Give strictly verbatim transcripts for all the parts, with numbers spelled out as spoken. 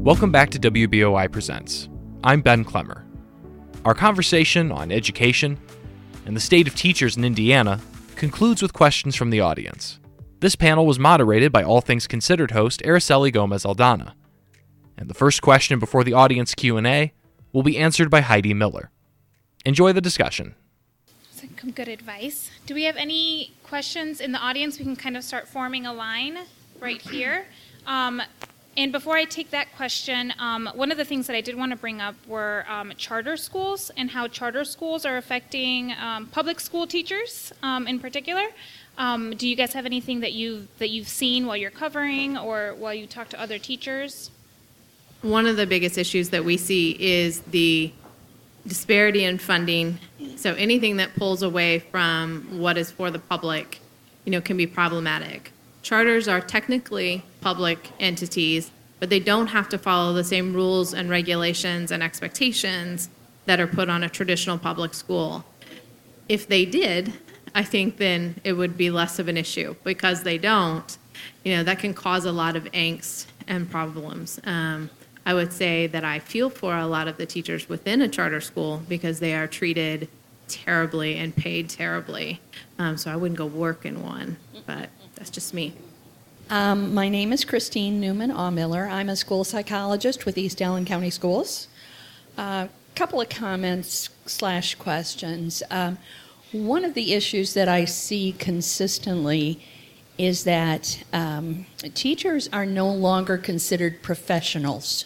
Welcome back to W B O I Presents. I'm Ben Clemmer. Our conversation on education and the state of teachers in Indiana concludes with questions from the audience. This panel was moderated by All Things Considered host Araceli Gomez Aldana. And the first question before the audience Q and A will be answered by Heidi Miller. Enjoy the discussion. Some good advice. Do we have any questions in the audience? We can kind of start forming a line right here. Um, and before I take that question, um, one of the things that I did want to bring up were um, charter schools and how charter schools are affecting um, public school teachers um, in particular. Um, do you guys have anything that you've, that you've seen while you're covering or while you talk to other teachers? One of the biggest issues that we see is the disparity in funding. So anything that pulls away from what is for the public, you know, can be problematic. Charters are technically public entities, but they don't have to follow the same rules and regulations and expectations that are put on a traditional public school. If they did, I think then it would be less of an issue. Because they don't, you know, that can cause a lot of angst and problems. Um, I would say that I feel for a lot of the teachers within a charter school because they are treated terribly and paid terribly. Um, so I wouldn't go work in one, but that's just me. Um, my name is Christine Newman-Aumiller. I'm a school psychologist with East Allen County Schools. A uh, couple of comments slash questions. Um, one of the issues that I see consistently is that um, teachers are no longer considered professionals.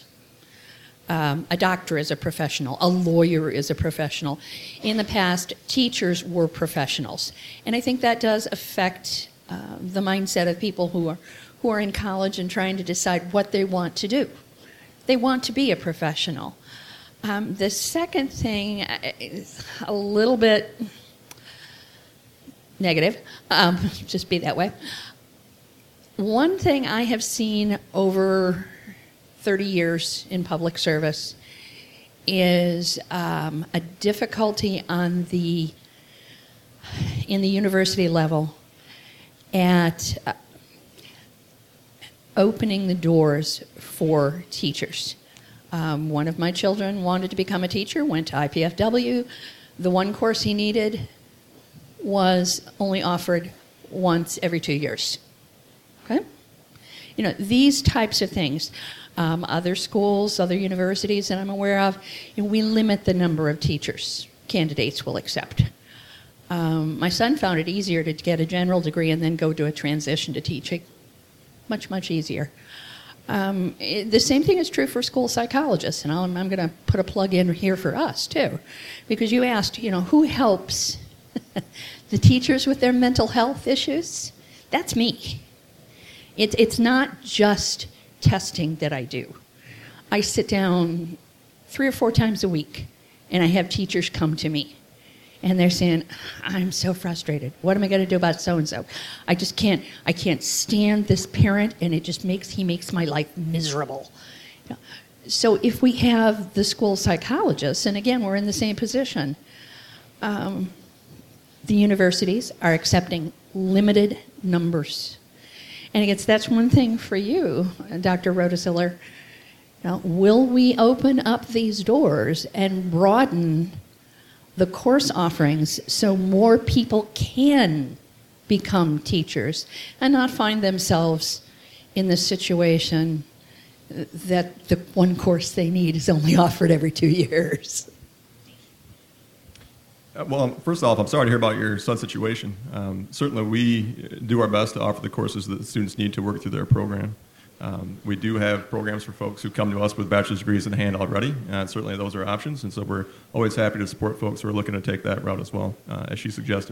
Um, a doctor is a professional. A lawyer is a professional. In the past, teachers were professionals. And I think that does affect uh, the mindset of people who are, who are in college and trying to decide what they want to do. They want to be a professional. Um, the second thing is a little bit negative, um, just be that way. One thing I have seen over thirty years in public service is um, a difficulty on the in the university level at uh, opening the doors for teachers. Um, one of my children wanted to become a teacher, went to I P F W. The one course he needed was only offered once every two years. Okay? You know, these types of things. Um, other schools, other universities that I'm aware of, you know, we limit the number of teachers candidates will accept. Um, my son found it easier to get a general degree and then go to a transition to teaching. Much, much easier. Um, it, the same thing is true for school psychologists, and I'm, I'm going to put a plug in here for us, too. Because you asked, you know, who helps the teachers with their mental health issues? That's me. It, it's not just testing that I do. I sit down three or four times a week, and I have teachers come to me. And they're saying, I'm so frustrated. What am I going to do about so-and-so? I just can't, I can't stand this parent, and it just makes, he makes my life miserable. You know, so if we have the school psychologists, and again, we're in the same position, um, the universities are accepting limited numbers. And I guess that's one thing for you, Doctor Rodesiller. You know, will we open up these doors and broaden the course offerings so more people can become teachers and not find themselves in the situation that the one course they need is only offered every two years? Well, first off, I'm sorry to hear about your son's situation. Um, certainly, we do our best to offer the courses that the students need to work through their program. Um, we do have programs for folks who come to us with bachelor's degrees in hand already, and certainly those are options, and so we're always happy to support folks who are looking to take that route as well, uh, as she suggested.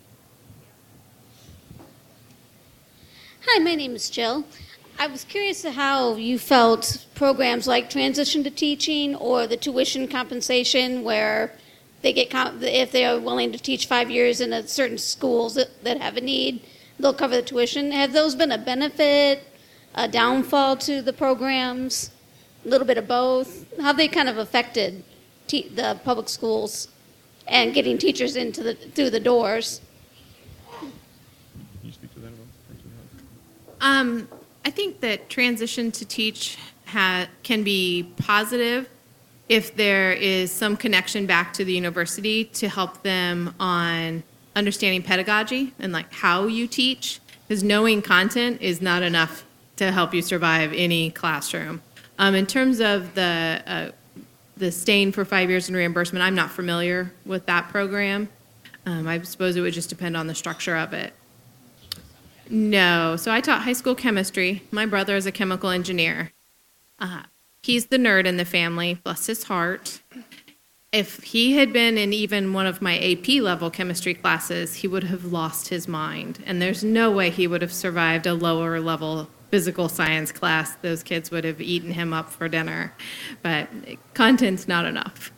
Hi, my name is Jill. I was curious to how you felt programs like Transition to Teaching or the tuition compensation where they get, if they are willing to teach five years in a certain schools that, that have a need, they'll cover the tuition. Have those been a benefit, a downfall to the programs, a little bit of both? How have they kind of affected te- the public schools and getting teachers into the through the doors? Can you speak to that at all? Um, I think that Transition to Teach ha- can be positive if there is some connection back to the university to help them on understanding pedagogy and like how you teach, because knowing content is not enough to help you survive any classroom. Um, in terms of the uh, the staying for five years in reimbursement, I'm not familiar with that program. Um, I suppose it would just depend on the structure of it. No, so I taught high school chemistry. My brother is a chemical engineer. Uh, he's the nerd in the family, bless his heart. If he had been in even one of my A P level chemistry classes, he would have lost his mind. And there's no way he would have survived a lower level physical science class. Those kids would have eaten him up for dinner. But content's not enough.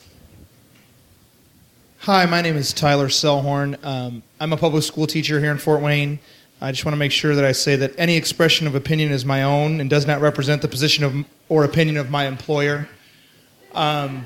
Hi, my name is Tyler Selhorn. Um, I'm a public school teacher here in Fort Wayne. I just want to make sure that I say that any expression of opinion is my own and does not represent the position of or opinion of my employer. Um,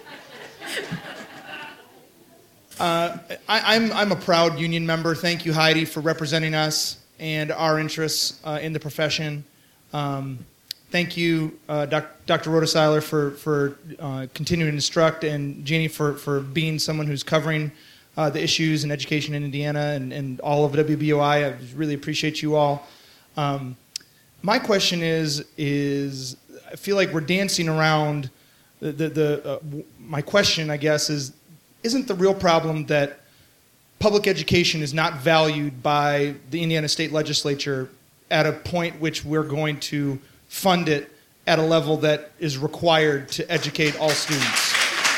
uh, I, I'm, I'm a proud union member. Thank you, Heidi, for representing us and our interests uh, in the profession. Um, thank you, uh, Doc, Doctor Roteseiler, for, for uh, continuing to instruct, and Jeannie for, for being someone who's covering uh, the issues in education in Indiana and, and all of W B O I. I really appreciate you all. Um, my question is, is I feel like we're dancing around the, the, the uh, my question, I guess, is, isn't the real problem that public education is not valued by the Indiana State Legislature at a point which we're going to fund it at a level that is required to educate all students?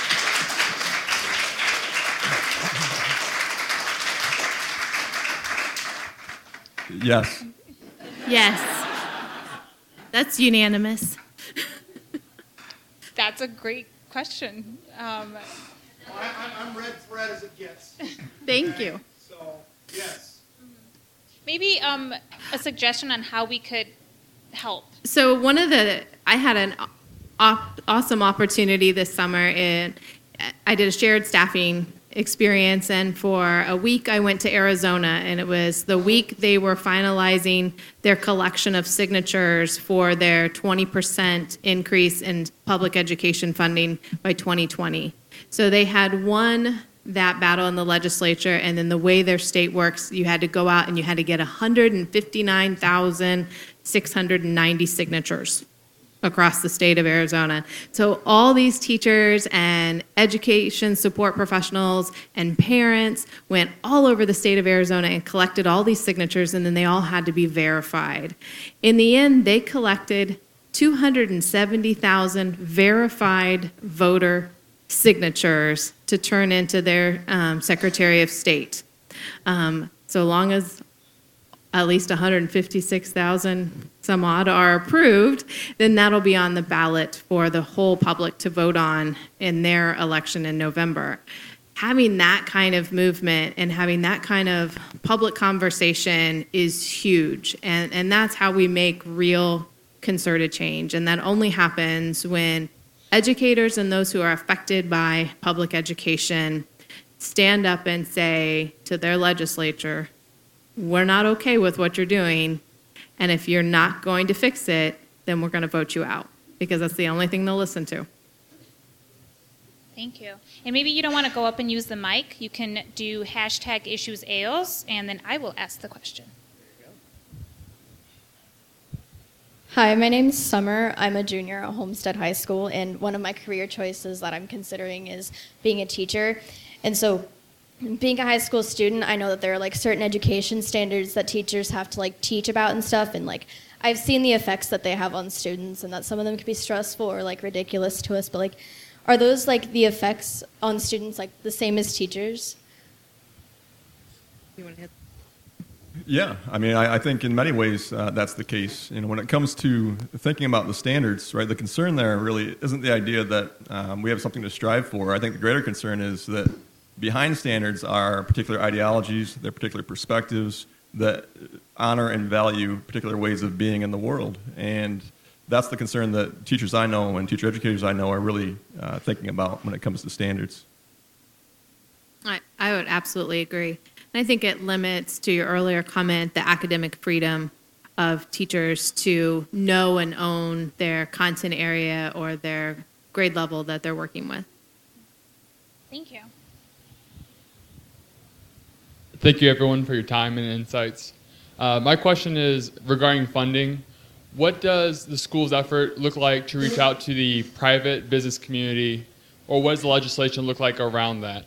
Yes. Yes. That's unanimous. That's a great question. Um, I'm red thread as it gets. Thank you. So, yes. maybe um, a suggestion on how we could help. So one of the, I had an op- awesome opportunity this summer. In, I did a shared staffing experience, and for a week I went to Arizona, and it was the week they were finalizing their collection of signatures for their twenty percent increase in public education funding by twenty twenty. So they had won that battle in the legislature, and then the way their state works, you had to go out and you had to get one hundred fifty-nine thousand six hundred ninety signatures across the state of Arizona. So all these teachers and education support professionals and parents went all over the state of Arizona and collected all these signatures, and then they all had to be verified. In the end, they collected two hundred seventy thousand verified voter signatures to turn into their um, Secretary of State. Um, so long as at least one hundred fifty-six thousand some odd are approved, then that'll be on the ballot for the whole public to vote on in their election in November. Having that kind of movement and having that kind of public conversation is huge, and, and that's how we make real concerted change, and that only happens when educators and those who are affected by public education stand up and say to their legislature, we're not okay with what you're doing, and if you're not going to fix it, then we're going to vote you out, because that's the only thing they'll listen to. Thank you. And maybe you don't want to go up and use the mic. You can do hashtag issues A I L S, and then I will ask the question. Hi, my name's Summer. I'm a junior at Homestead High School, and one of my career choices that I'm considering is being a teacher. And so being a high school student, I know that there are like certain education standards that teachers have to like teach about and stuff, and like I've seen the effects that they have on students, and that some of them can be stressful or like ridiculous to us, but like are those like the effects on students like the same as teachers? You want to hit? Yeah, I mean, I, I think in many ways uh, that's the case. You know, when it comes to thinking about the standards, right, the concern there really isn't the idea that um, we have something to strive for. I think the greater concern is that behind standards are particular ideologies, their particular perspectives that honor and value particular ways of being in the world. And that's the concern that teachers I know and teacher educators I know are really uh, thinking about when it comes to standards. I, I would absolutely agree. And I think it limits, to your earlier comment, the academic freedom of teachers to know and own their content area or their grade level that they're working with. Thank you. Thank you, everyone, for your time and insights. Uh, my question is regarding funding. What does the school's effort look like to reach out to the private business community, or what does the legislation look like around that?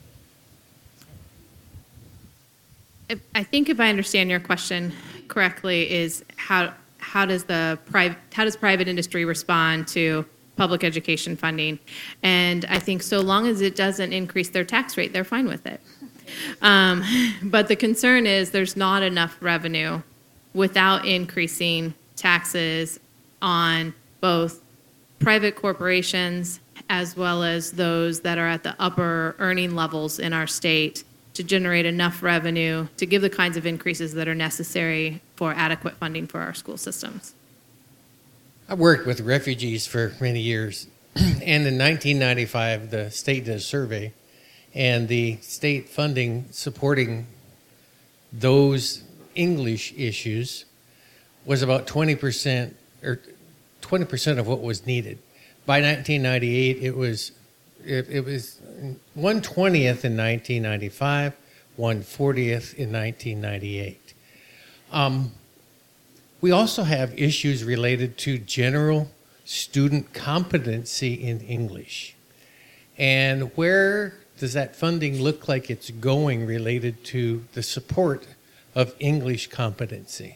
If, I think if I understand your question correctly, is how how does the private how does private industry respond to public education funding? And I think so long as it doesn't increase their tax rate, they're fine with it. Um, but the concern is there's not enough revenue without increasing taxes on both private corporations as well as those that are at the upper earning levels in our state to generate enough revenue to give the kinds of increases that are necessary for adequate funding for our school systems. I worked with refugees for many years, and in nineteen ninety-five, the state did a survey, and the state funding supporting those English issues was about twenty percent or twenty percent of what was needed. By nineteen ninety-eight, it was it, it was one twentieth in nineteen ninety-five, one fortieth in nineteen ninety-eight. Um, we also have issues related to general student competency in English. And where does that funding look like it's going related to the support of English competency?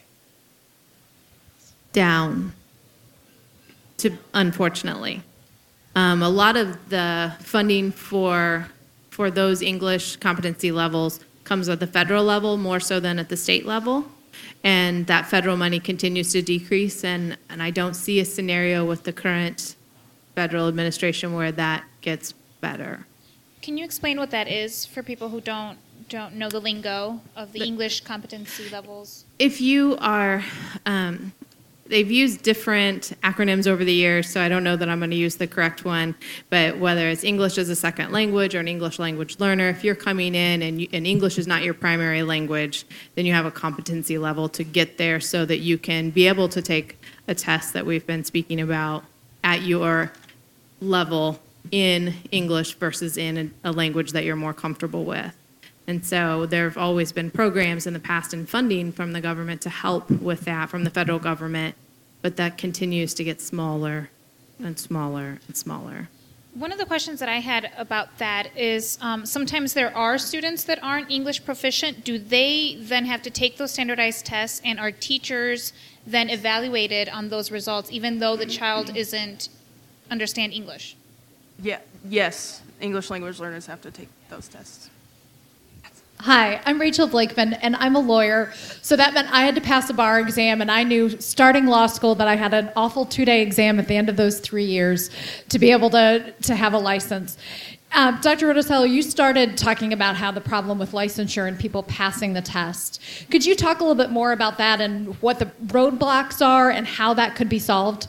Down, to unfortunately. Um, a lot of the funding for for those English competency levels comes at the federal level more so than at the state level. And that federal money continues to decrease, and, and I don't see a scenario with the current federal administration where that gets better. Can you explain what that is for people who don't don't know the lingo of the English competency levels? If you are, um, they've used different acronyms over the years, so I don't know that I'm going to use the correct one, but whether it's English as a second language or an English language learner, if you're coming in and, you, and English is not your primary language, then you have a competency level to get there so that you can be able to take a test that we've been speaking about at your level in English versus in a, a language that you're more comfortable with. And so there have always been programs in the past and funding from the government to help with that, from the federal government, but that continues to get smaller and smaller and smaller. One of the questions that I had about that is um, sometimes there are students that aren't English proficient. Do they then have to take those standardized tests, and are teachers then evaluated on those results even though the child isn't understand English? Yeah, yes, English language learners have to take those tests. Hi, I'm Rachel Blakeman, and I'm a lawyer, so that meant I had to pass a bar exam, and I knew starting law school that I had an awful two-day exam at the end of those three years to be able to, to have a license. Uh, Doctor Rotosello, you started talking about how the problem with licensure and people passing the test. Could you talk a little bit more about that and what the roadblocks are and how that could be solved?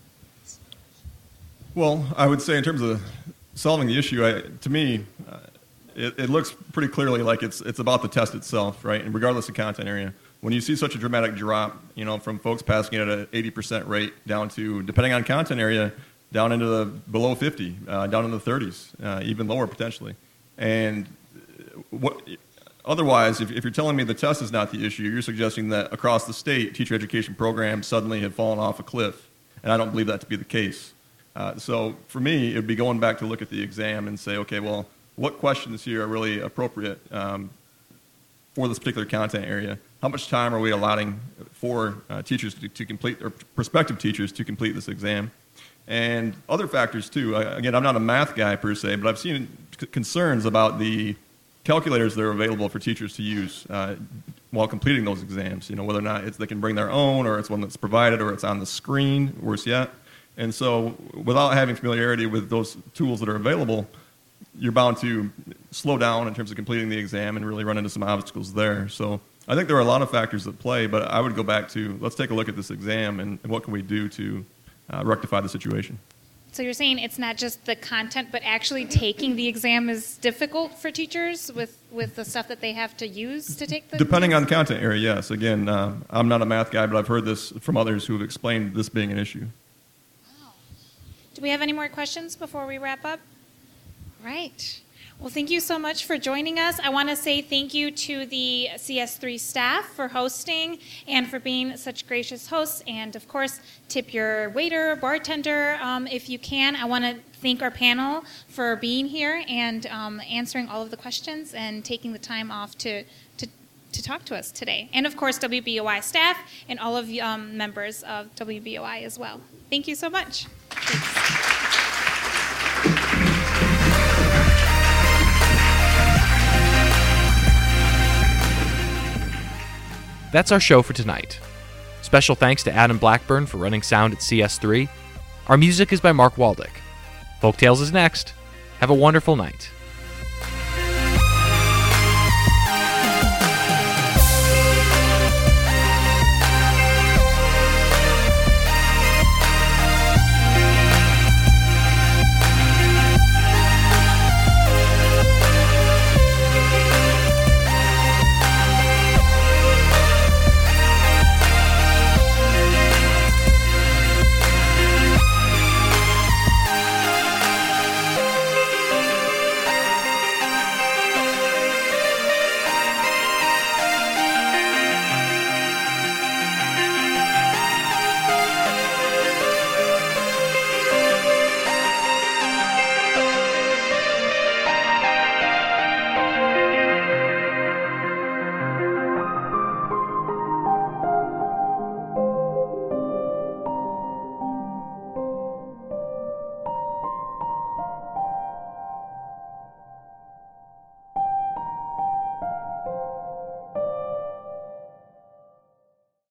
Well, I would say in terms of solving the issue, I, to me, uh, it, it looks pretty clearly like it's it's about the test itself, right? And regardless of content area, when you see such a dramatic drop, you know, from folks passing it at an eighty percent rate down to, depending on content area, down into the below fifty, uh, down in the thirties, uh, even lower potentially. And what, otherwise, if, if you're telling me the test is not the issue, you're suggesting that across the state, teacher education programs suddenly have fallen off a cliff, and I don't believe that to be the case. Uh, so for me, it would be going back to look at the exam and say, okay, well, what questions here are really appropriate um, for this particular content area? How much time are we allowing for uh, teachers to, to complete, or prospective teachers to complete this exam? And other factors too. I, again, I'm not a math guy per se, but I've seen c- concerns about the calculators that are available for teachers to use uh, while completing those exams. You know, whether or not it's, they can bring their own, or it's one that's provided, or it's on the screen, worse yet. And so without having familiarity with those tools that are available, you're bound to slow down in terms of completing the exam and really run into some obstacles there. So I think there are a lot of factors at play, but I would go back to, let's take a look at this exam and, and what can we do to uh, rectify the situation. So you're saying it's not just the content, but actually taking the exam is difficult for teachers with, with the stuff that they have to use to take the Depending on the content area, yes. Again, uh, I'm not a math guy, but I've heard this from others who have explained this being an issue. Do we have any more questions before we wrap up? Right. Well, thank you so much for joining us. I want to say thank you to the C S three staff for hosting and for being such gracious hosts. And, of course, tip your waiter, bartender, um, if you can. I want to thank our panel for being here and um, answering all of the questions and taking the time off to, to, to talk to us today. And, of course, W B O I staff and all of um, members of W B O I as well. Thank you so much. Thanks. That's our show for tonight. Special thanks to Adam Blackburn for running sound at C S three. Our music is by Mark Waldick. Folktales is next. Have a wonderful night.